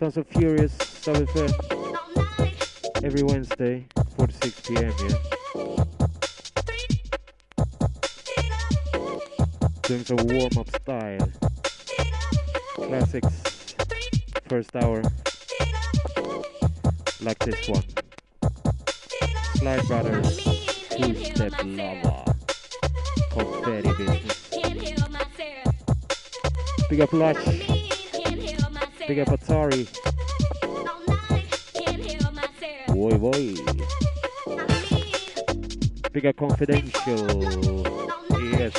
Sons of Furious, Sub FM, every Wednesday, 4 to 6 p.m., yeah? Doing some warm-up style. Classics, first hour, like this one. Slide Brothers, Two-Step Lava, Confetti Business. Big up Lush, big up Atari. Boy, boy. Big up Confidential. Yes.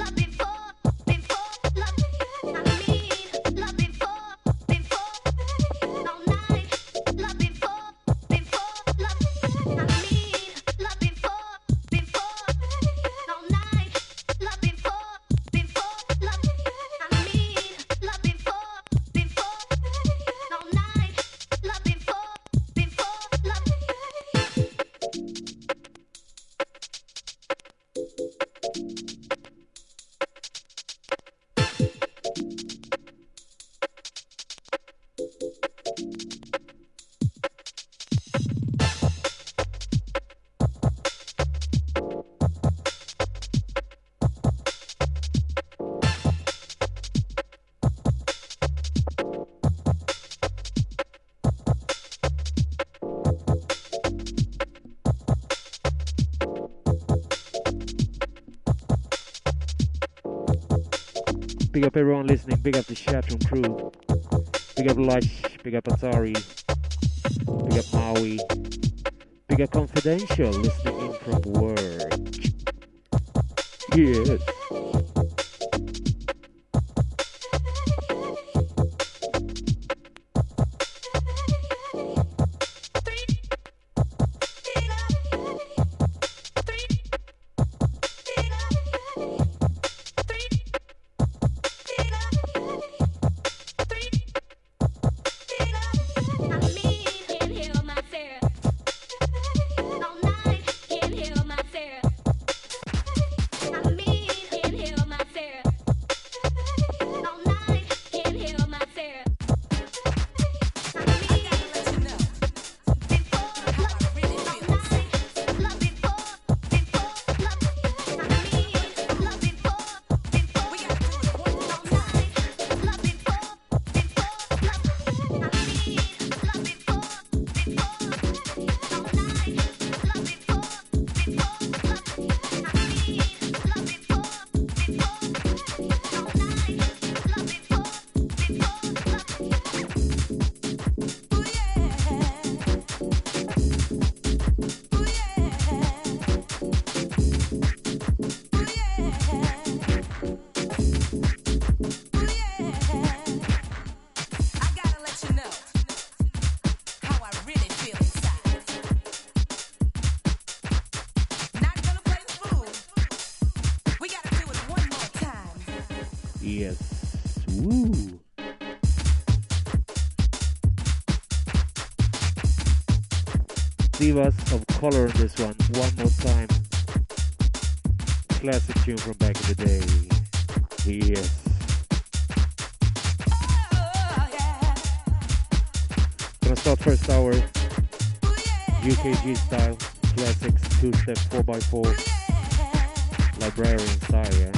Big up everyone listening, big up the chatroom crew, big up Lush, big up Atari, big up Maui, big up Confidential listening in from work. Yes. Divas of Color on this one more time. Classic tune from back in the day. Yes. Gonna start first hour, UKG style, classics, two-step, 4x4, librarian style, yeah.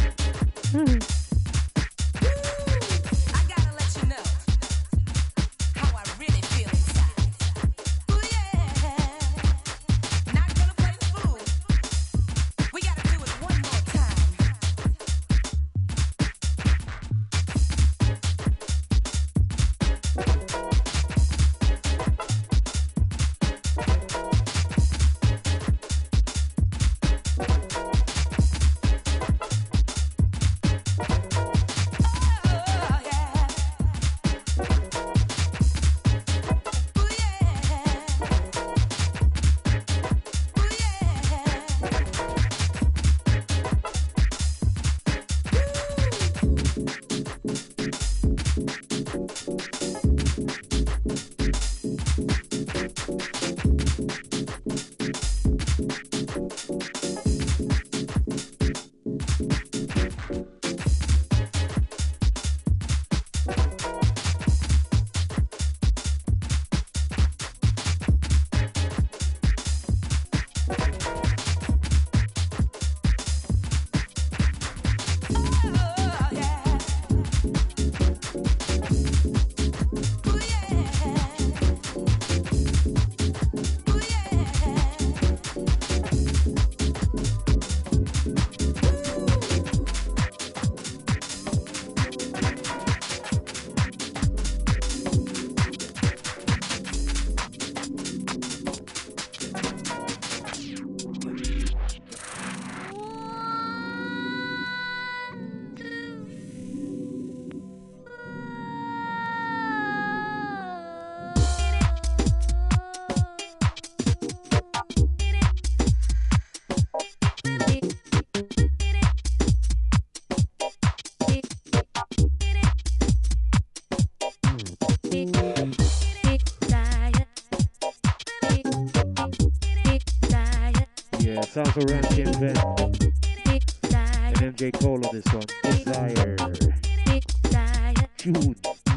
Sounds of Ramsey and Ben and MJ Cole on this one. Desire. June.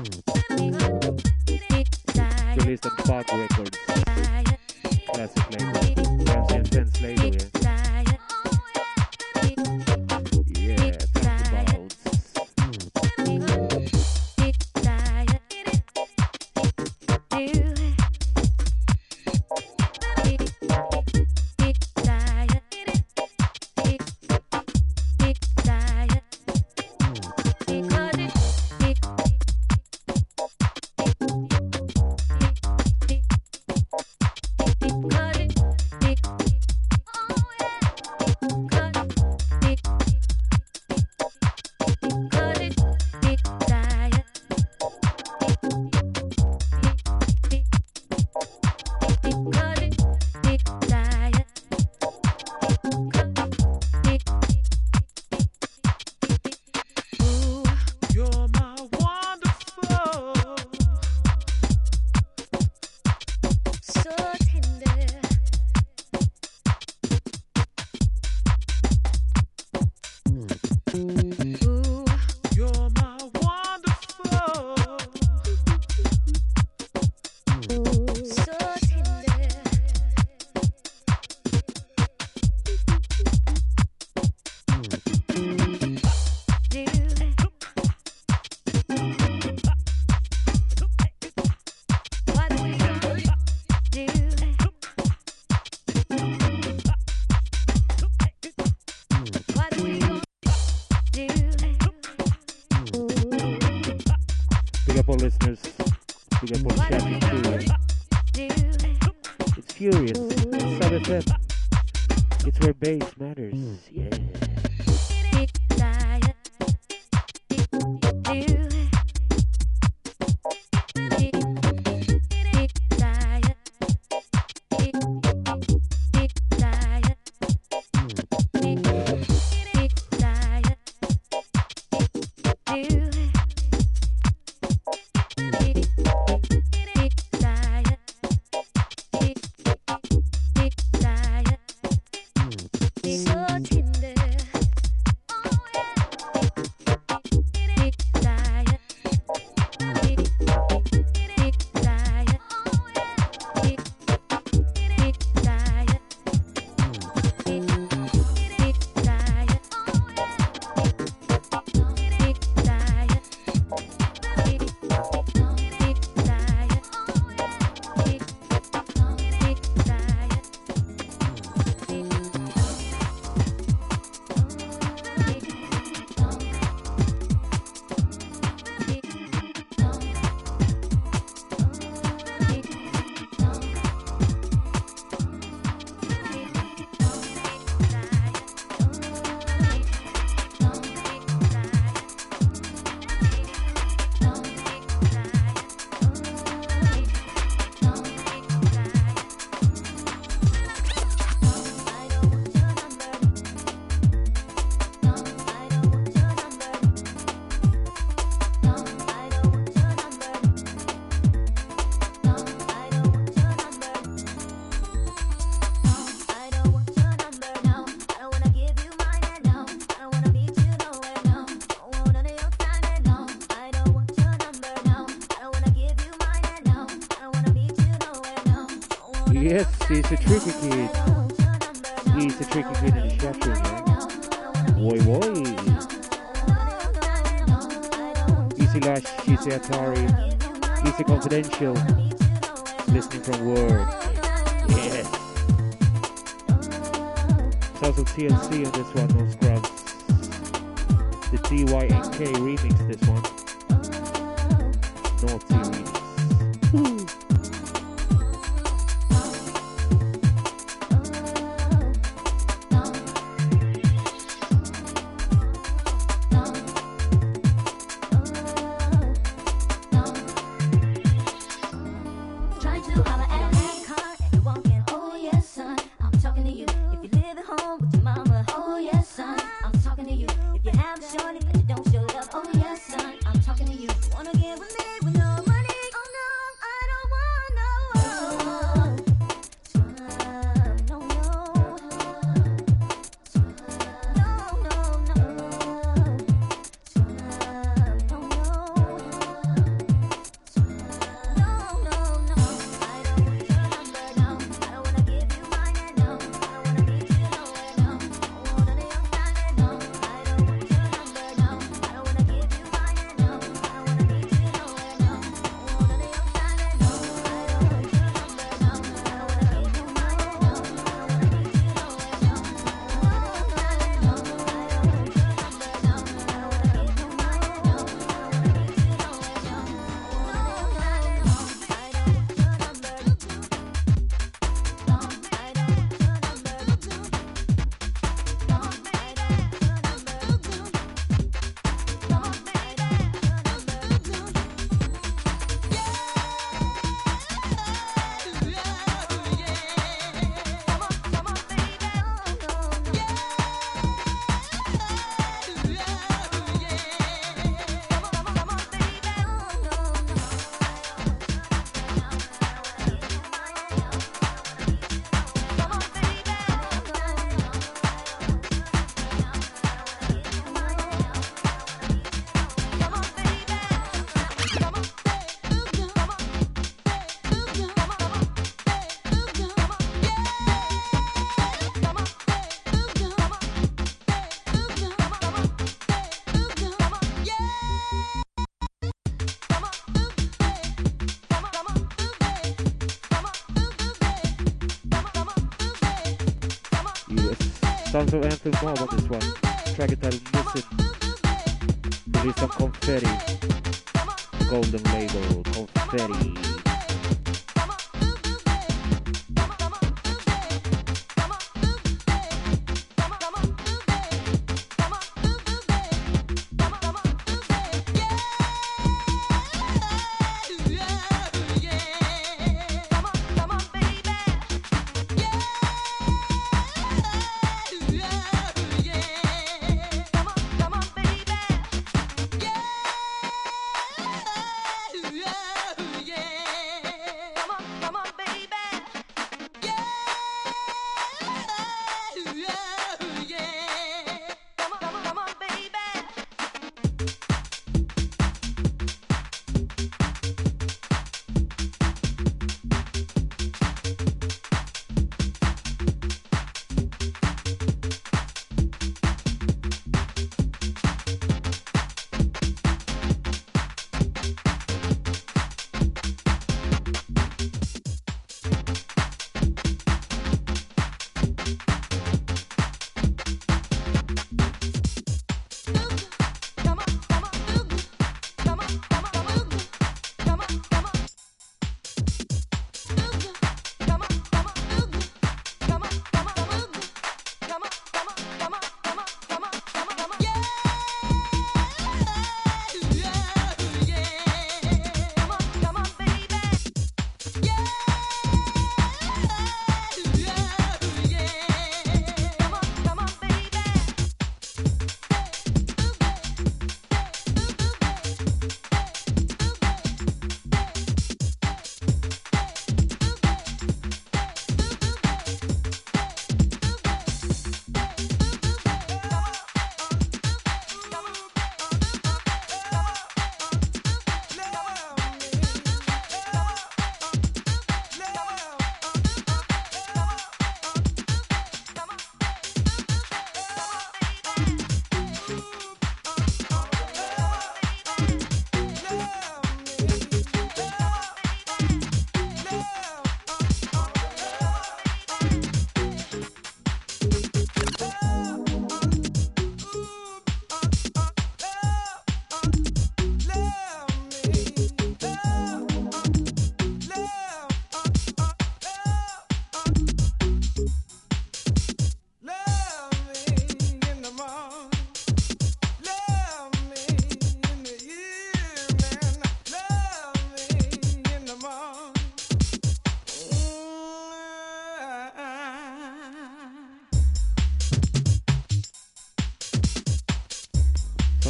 Released on Fog Records. Classic label. Ramsey and Ben's label, yeah. Yeah, talk about. Yes, he's a tricky kid. He's a tricky kid in the chat room, man. Boy, boy. Easy Lush, Easy Atari, Easy Confidential, listening from Word. Yes. There's also TLC on this one, No Scrubs. The DYNK remix, this one. Naughty remix. Ooh. Sounds of Anthem Mob on this one. Track entitled Missing. Released on Confetti. Golden label, Confetti. Yeah.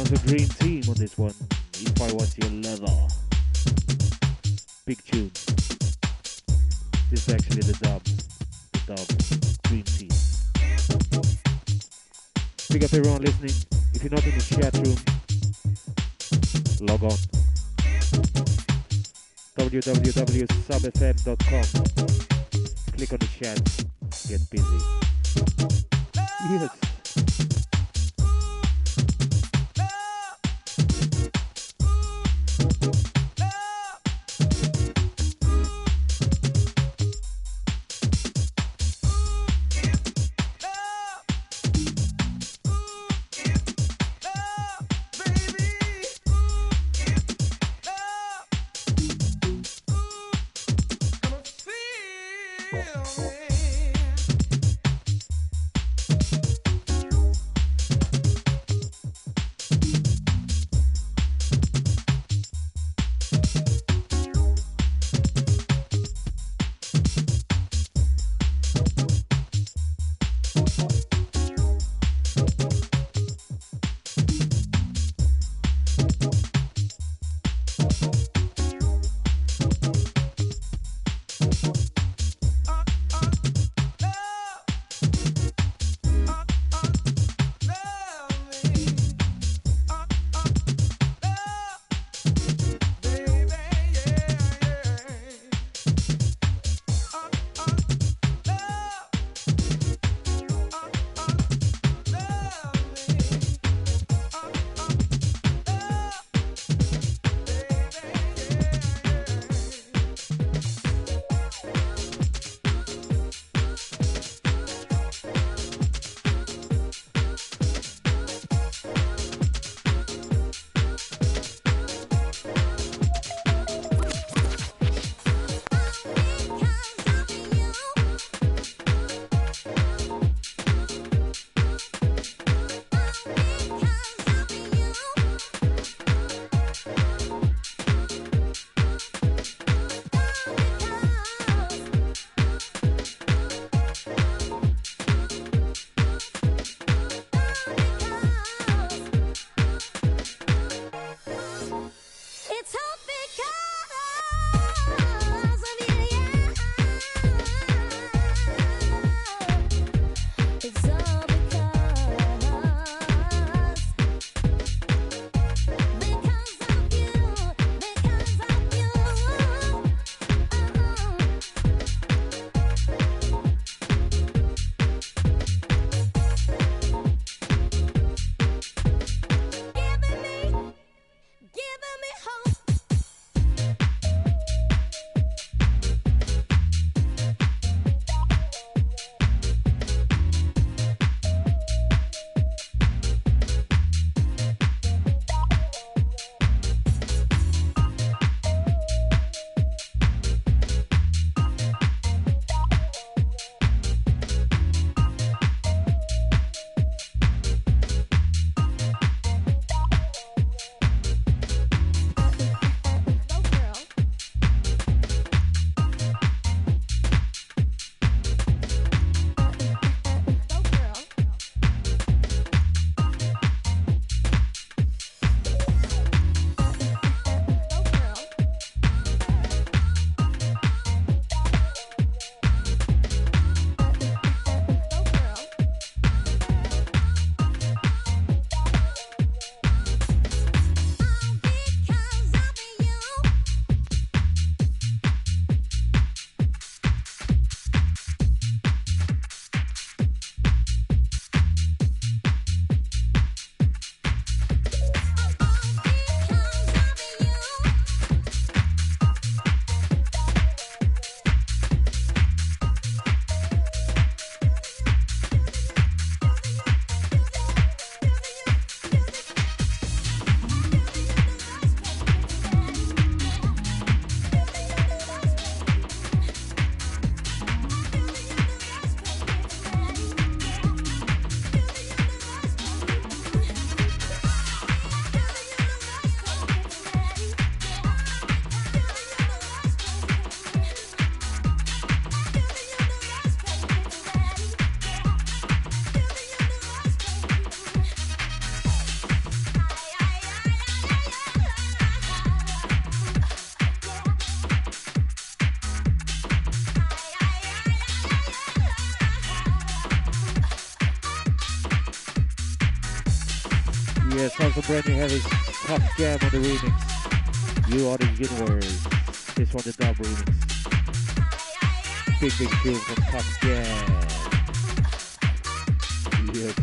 Sounds a green team on this one. If I was your lover. Big tune. This is actually the dub. The dub. Green team. Big up everyone listening. If you're not in the chat room, log on. www.subfm.com. Click on the chat. Get busy. Yes. Yes, also brand new heavy Top Jam on the remix. You are the universe. This one the dub remix. Big tune from Top Jam. Yes.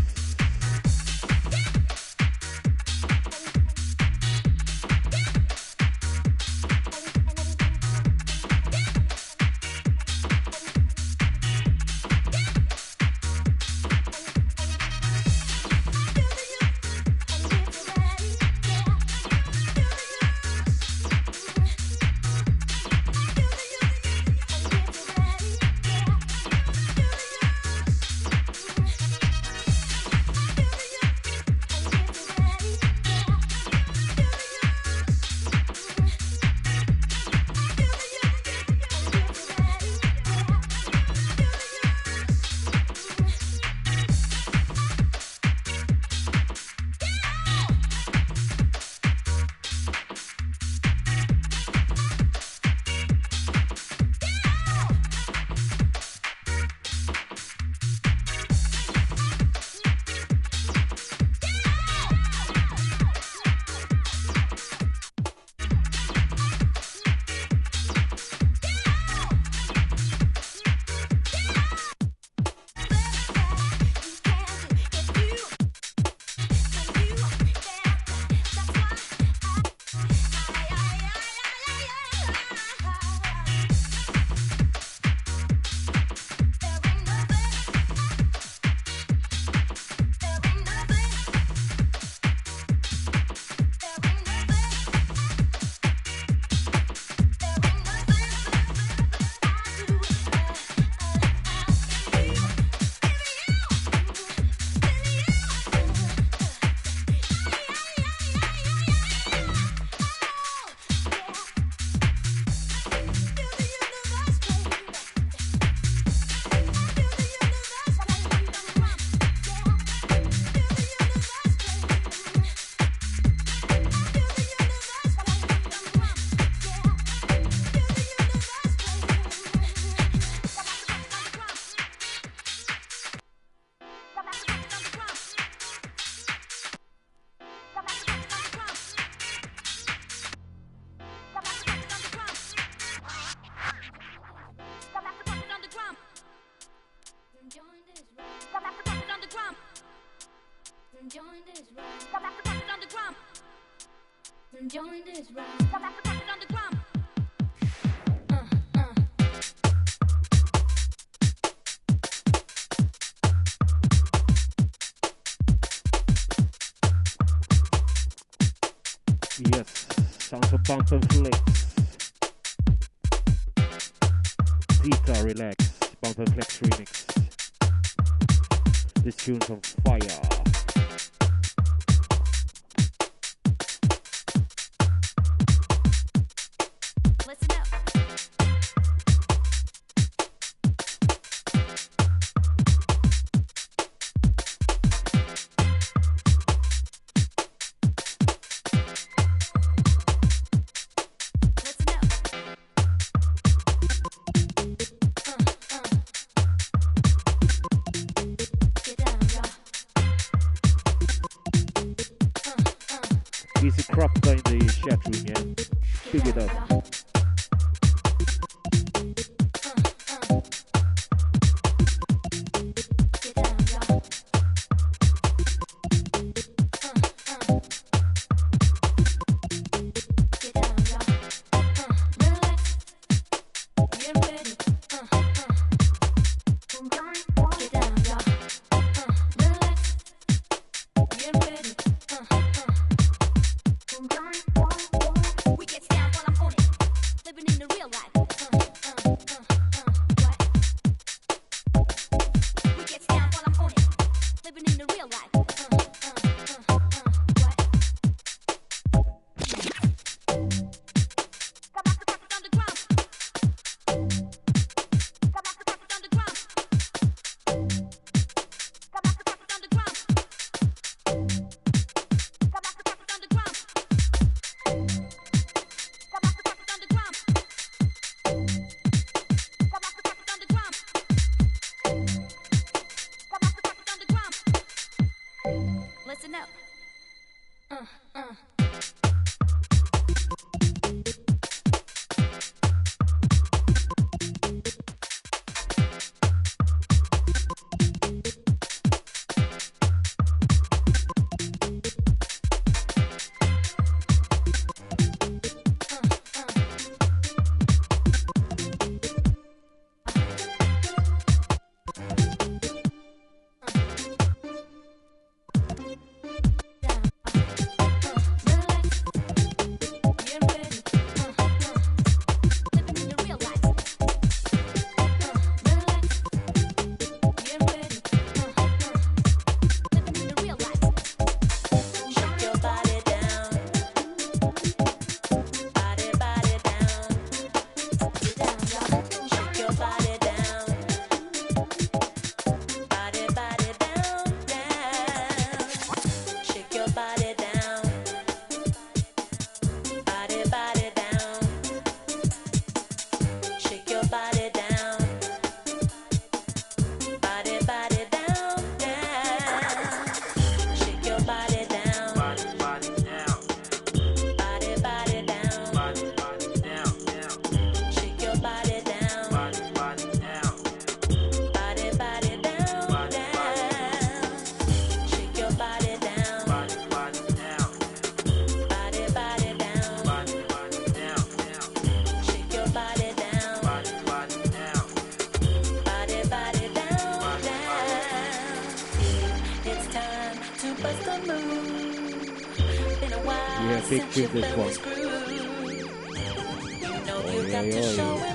Yes, sounds of Bump and Flex. Zeta Relax, Bump and Flex remix. This tune's on fire. Easy crop in the chat room, yeah? Pick it up. We get down while I'm on it. Yeah, big tune this one. Oh, yeah, yeah.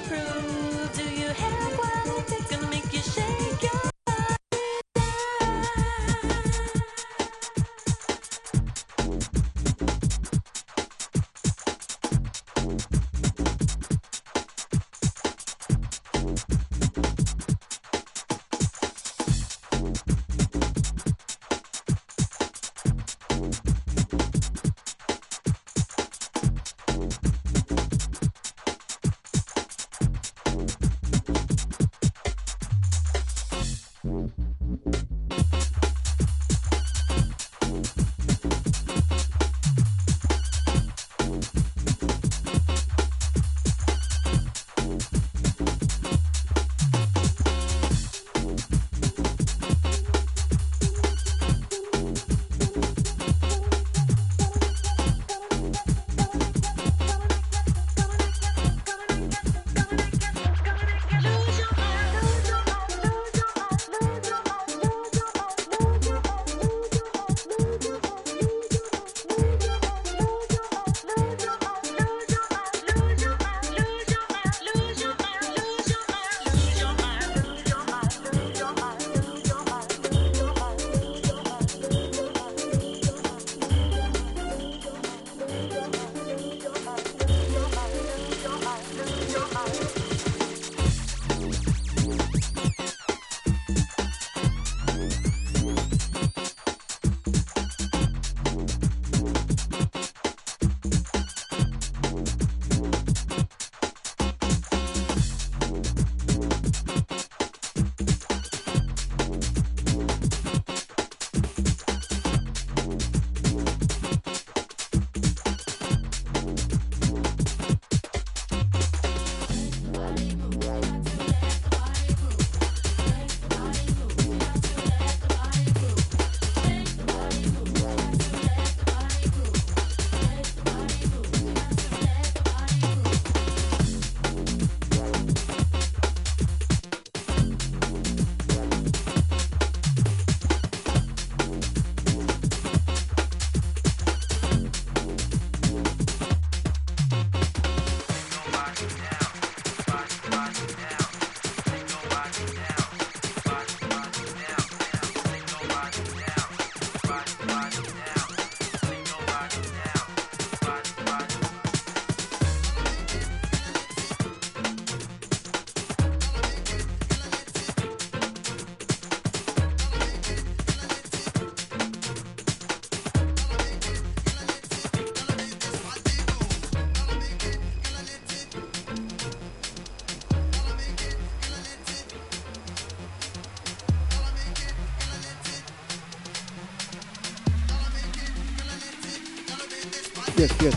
Yes, yes.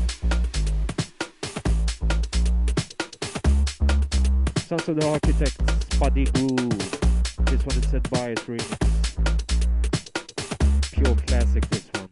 Sons of the Architects, Buddy Groove. This one is set by remix. Pure classic, this one.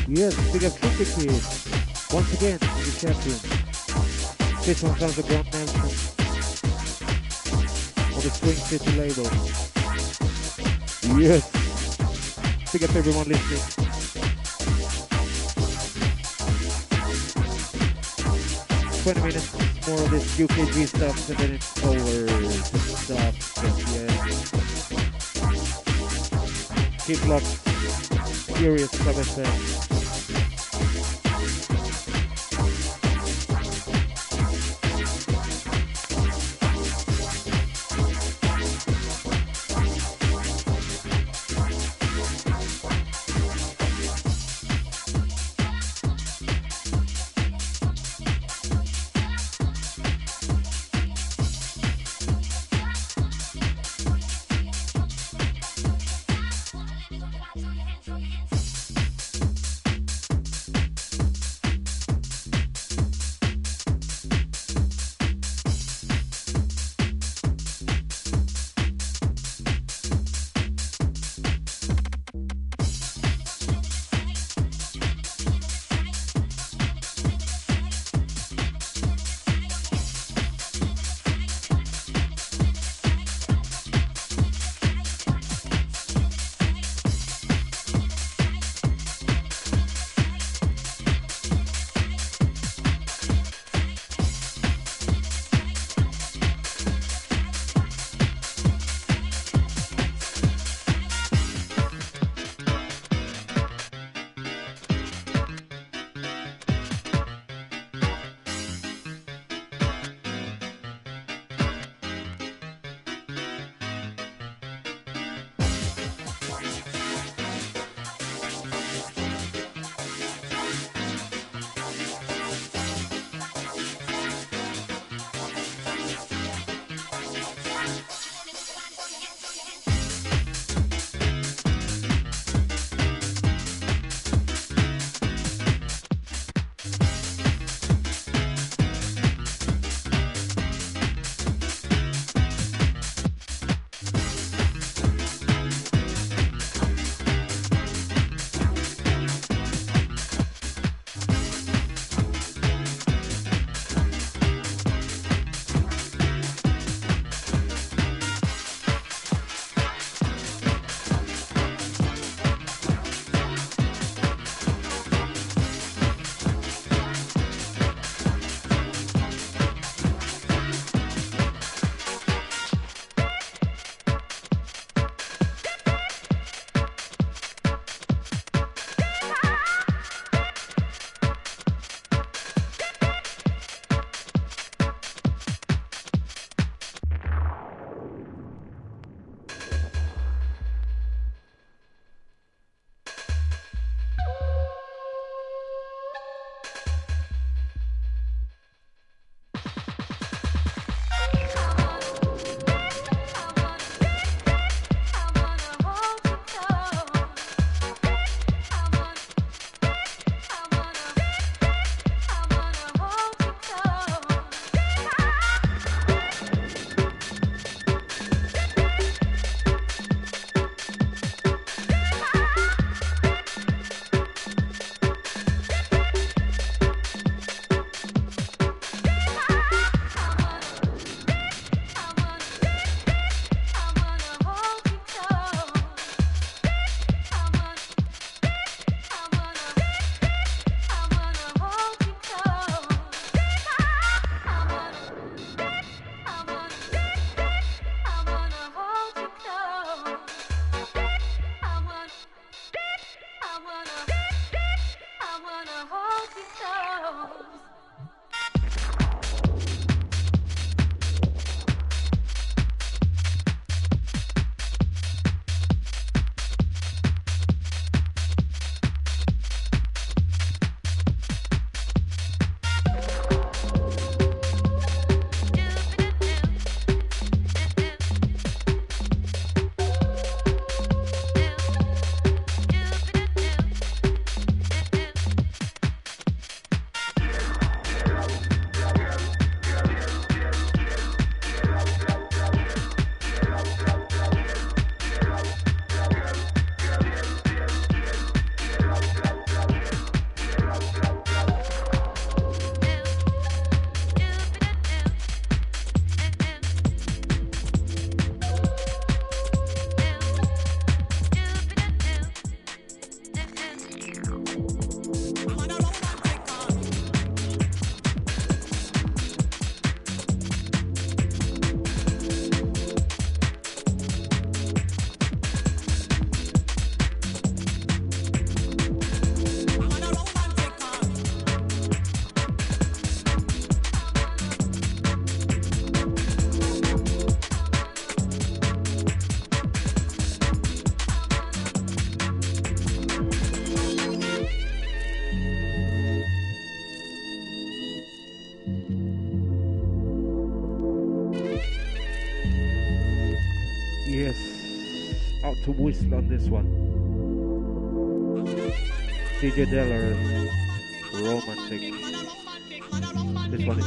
Yes, big up Tricky Kid. Once again in the chat room. This one comes from Grant Nelson on the Swing City label. Yes. Big up everyone listening. 20 minutes more of this UKG stuff and then it's over to stuff. Yeah. Keep locked. Furious Club FM. Out to Whistler on this one. DJ Deller, Romantic. This one is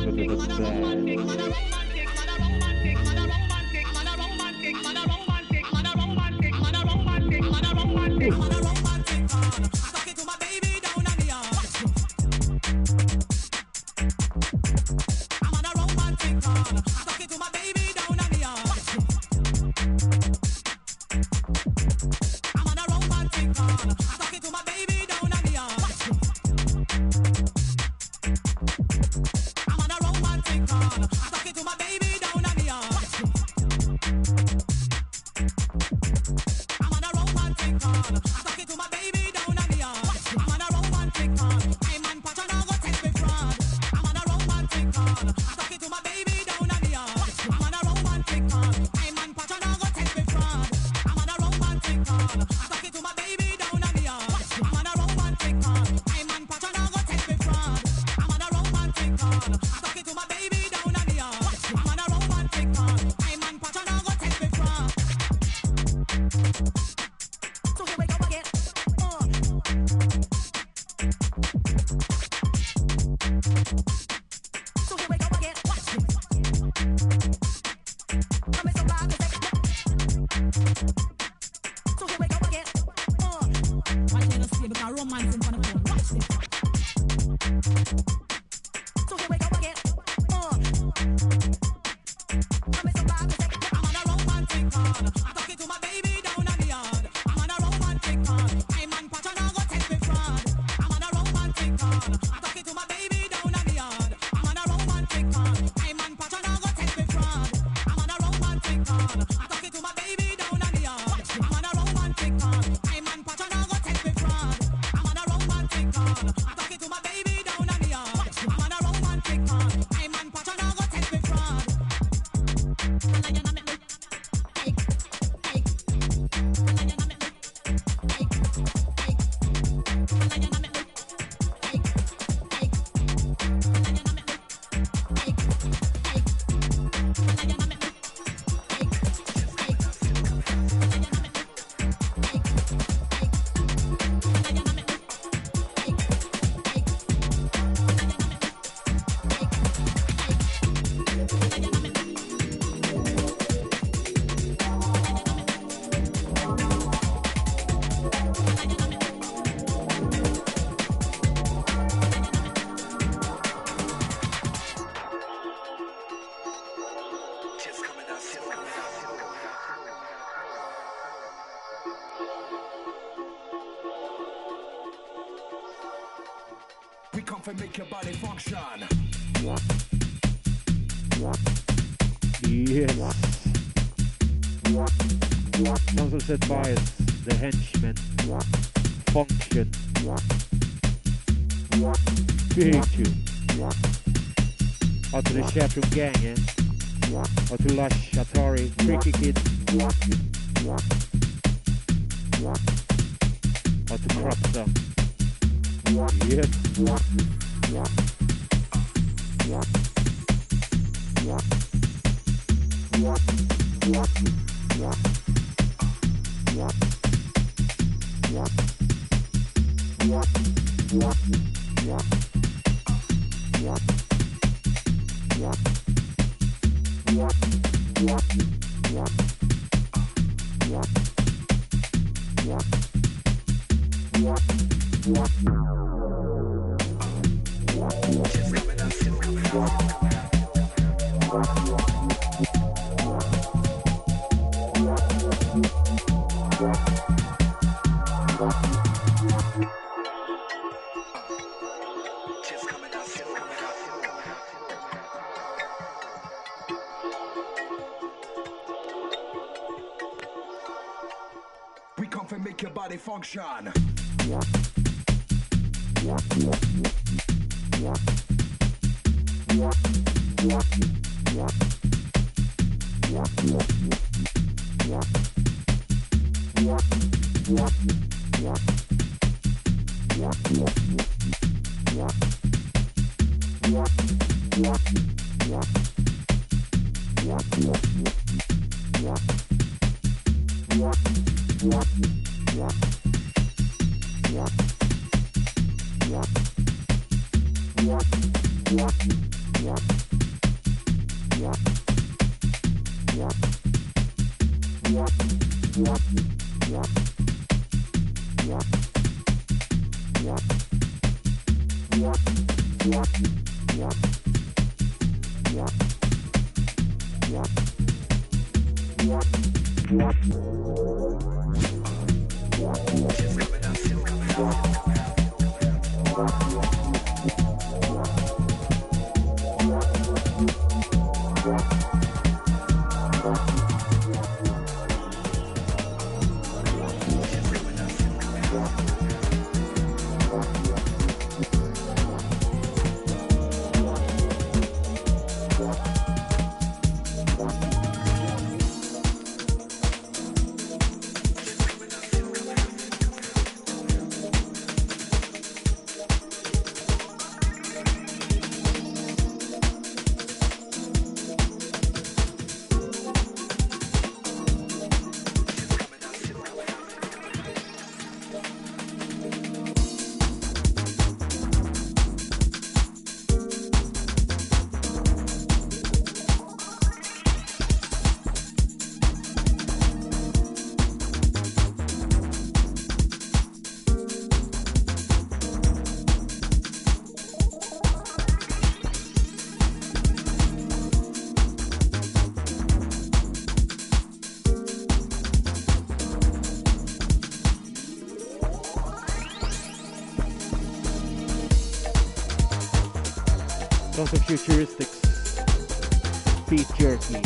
make your body function. Yes. Council said bias, the henchman. Function. Big tune. Out to the Chatroom gang, yeah? Out to Lush, Atari, Tricky Kid. Out to Cropster. Yes. We come to make your body function. Sounds of Futuristics, Beat Jerky.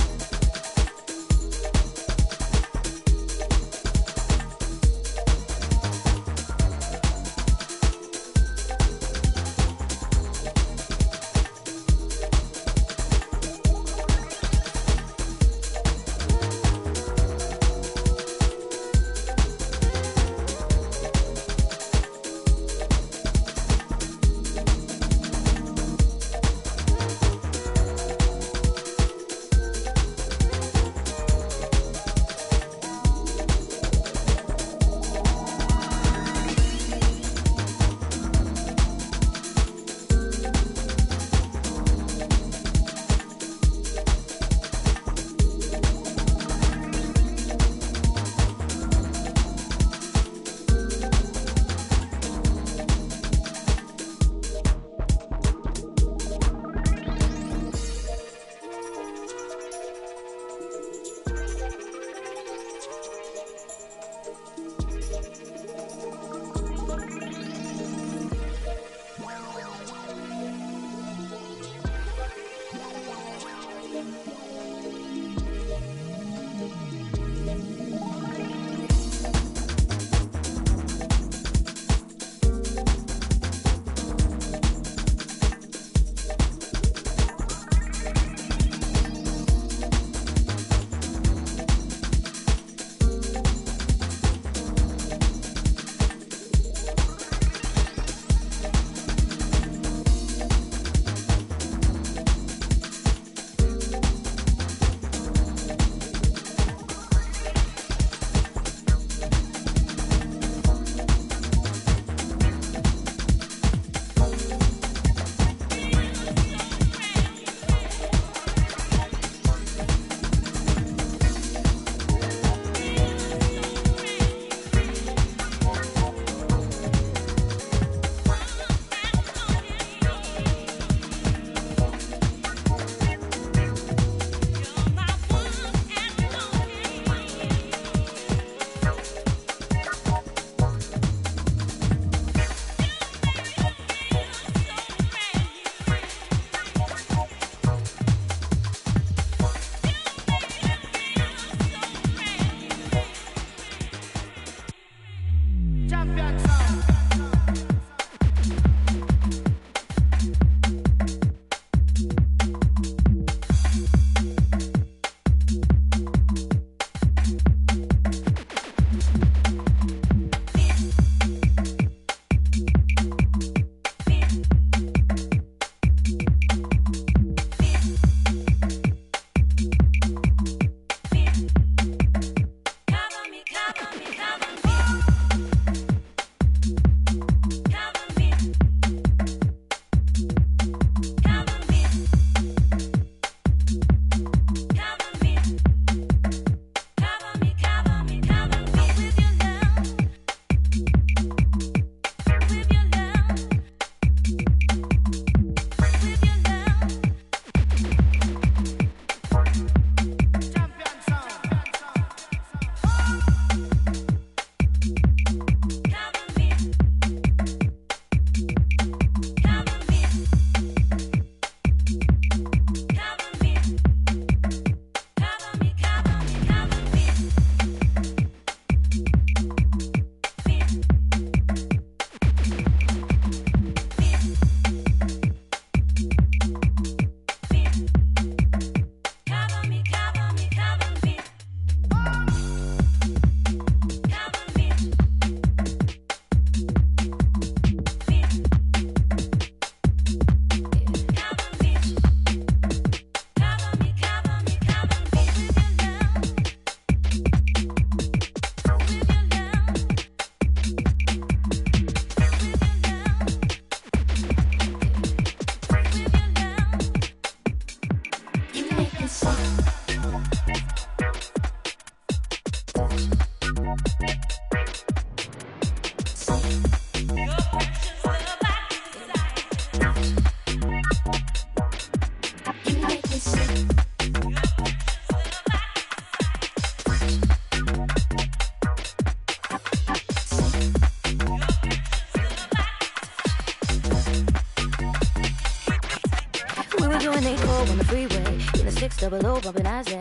Double O, bumping Isaiah.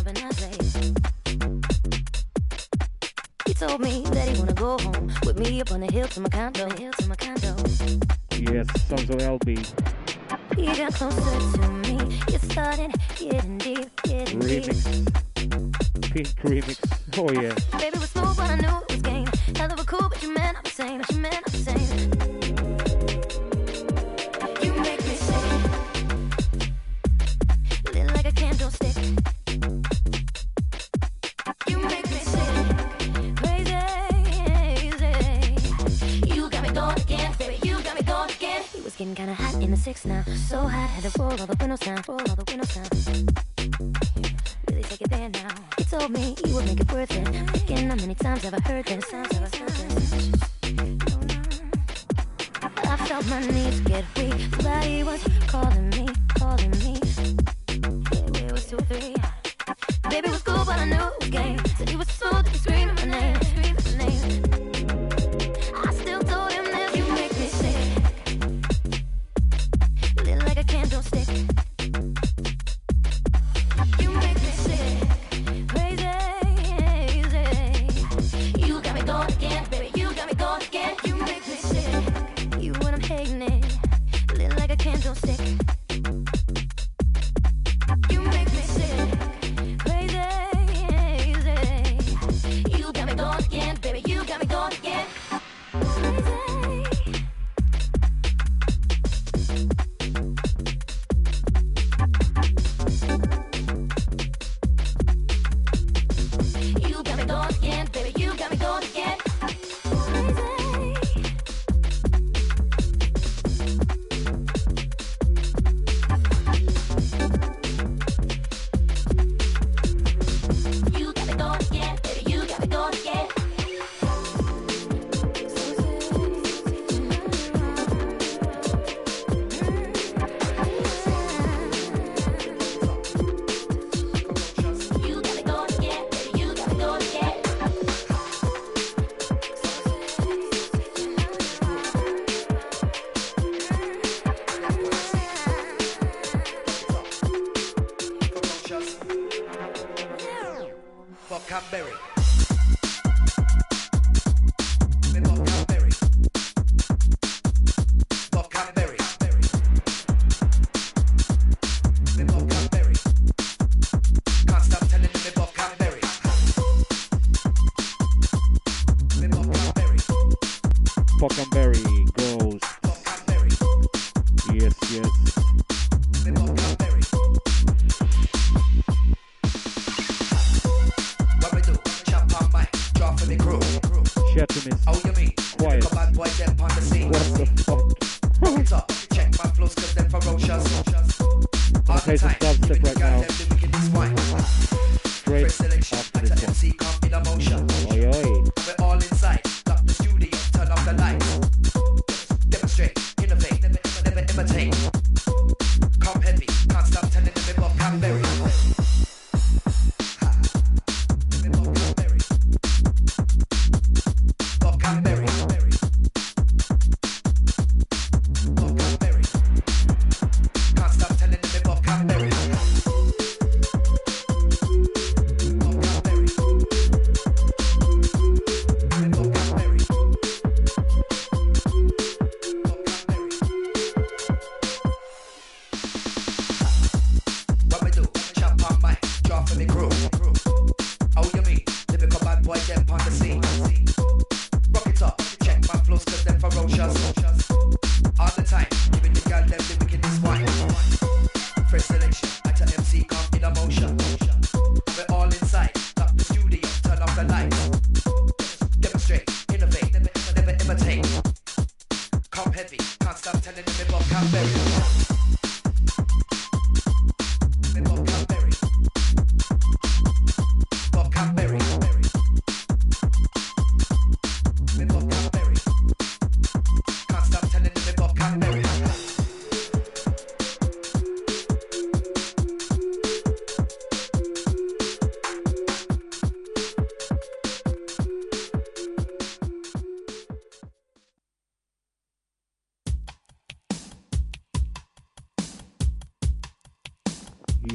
He told me that he wanna go home with me up on the hill to my condo. Yes, Sons of LB. He got closer to me. You started getting deep, Remix. Pink remix. Oh yeah. Baby was smooth, but I knew it was game. Hell of a cool, but you man not the same. You make me sick. Lit like a candlestick. You make me sick. Crazy. You got me going again, baby. You got me going again. It was getting kinda hot in the 6 now. So hot, had to roll all the windows down. Really take it there now. He told me he would make it worth it. Again, how many times have I heard this? I felt my knees get weak. Somebody was calling me. Yeah, it was 2 or 3. Baby was cool, but I knew it was game. Said he was smooth, he screaming my name. I still told him this. You make me sick. Lit like a candlestick. You make me sick. Crazy. You got me going again, baby. You got me going again. You make me sick. You when I'm hating it. Lit like a candlestick. You make me sick. Crazy. You got me going again, baby. You got me going again. You got me going again, baby. You got me going again. You got me going again, baby. You got me going again. You got me going again, baby. You got me going again. Vocabulary. Vocabulary. Vocabulary. Vocabulary. Can't stop telling me vocabulary. Vocabulary. Pockenberry goes. Vocabulary. Yes. Vocabulary. What we do? Chop on mic, draw for the crew. Shatumis. How you mean? Quiet. Come bad boy, them on the scene. What the fuck? Rock it up, check my flows, cause them ferocious. All play the some time, dubstep even right the girl, now. them the wickedest wine. Straight Fresh selection, after let this the one. MC come in a motion. Oi. We're all inside, lock the studio, turn off the lights. Demonstrate, innovate, never imitate. Come heavy, can't stop telling them about vocabulary. Vocabulary. Vocabulary.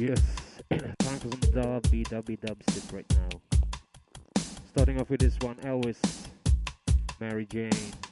Yes, time for some dubby dubstep right now. Starting off with this one, Elvis, Mary Jane.